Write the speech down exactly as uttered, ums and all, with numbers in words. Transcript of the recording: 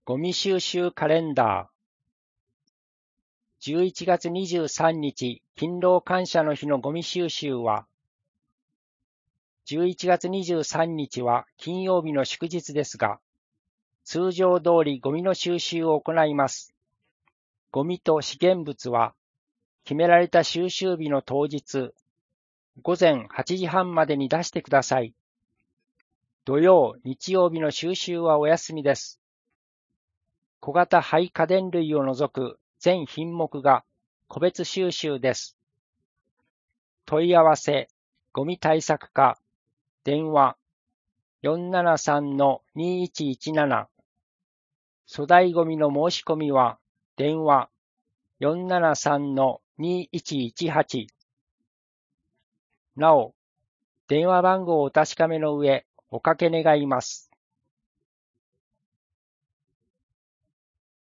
ゴミ収集カレンダー。じゅういちがつにじゅうさんにち、勤労感謝の日のゴミ収集は、じゅういちがつにじゅうさんにちは金曜日の祝日ですが、通常通りゴミの収集を行います。ゴミと資源物は、決められた収集日の当日、ごぜんはちじはんまでに出してください。土曜、日曜日の収集はお休みです。小型廃家電類を除く全品目が個別収集です。問い合わせ、ゴミ対策課、電話 よんななさんのにいちいちなな、粗大ゴミの申し込みは電話 よんななさんのにいちいちはち、なお、電話番号をお確かめの上、おかけ願います。